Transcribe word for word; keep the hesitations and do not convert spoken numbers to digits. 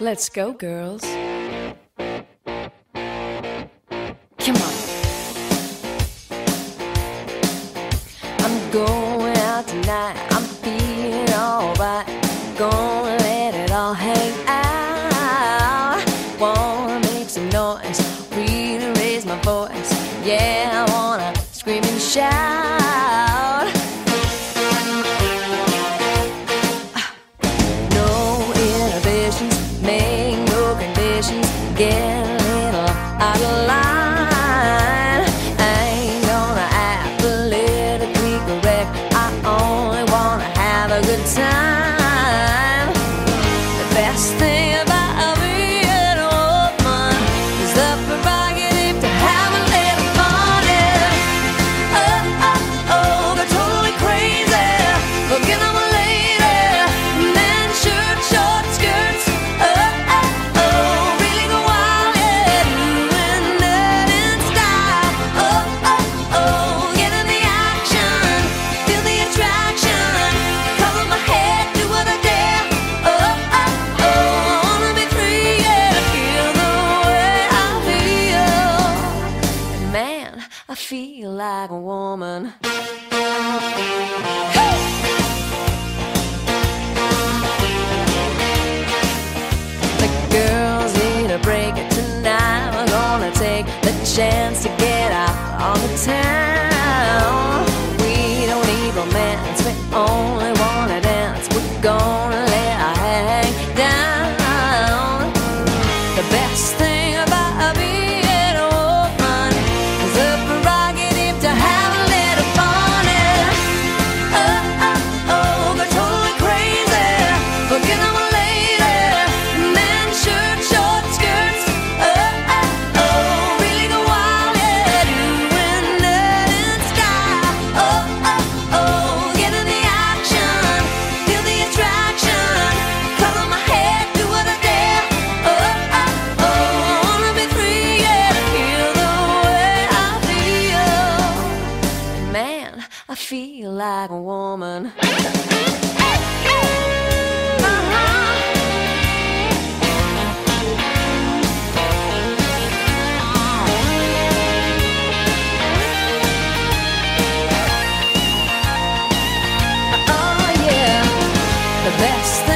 Let's go, girls. Come on. I'm going out tonight. I'm feeling alright. Gonna let it all hang out. Wanna make some noise, really raise my voice. Yeah, I wanna scream and shout. No inhibitions, make no conditions. Get a little out of line. I ain't gonna act politically correct. I only wanna have a good time. The best thing about being a woman is the prerogative to have a little fun. Yeah. Oh, oh, oh, they're totally crazy. Looking at my lady. Men, shirt, short skirts. Oh, oh, oh, really go wild. Yeah, doing that in style. Oh, oh, oh, get in the action. Feel the attraction. Cover my head, do what I dare. Oh, oh, oh, I wanna be free, yeah, to feel the way I feel. And man, I feel like a woman. The girls need a break tonight. We're gonna take the chance to get out on the town. We don't need romance, we only wanna dance. We're gonna let our hair hang down. The best thing about being a woman is the prerogative to have a little fun. Yeah. Oh, oh, oh, they're totally crazy. Looking at my lady. Men, shirt, short skirts. Oh, oh, oh, really go wild. Yeah, doing that in style. Oh, oh, oh, get in the action. Feel the attraction. Cover my head, do what I dare. Oh, oh, oh, I wanna be free, yeah, to feel the way I feel. And man, I feel like a woman. Oh yeah, the best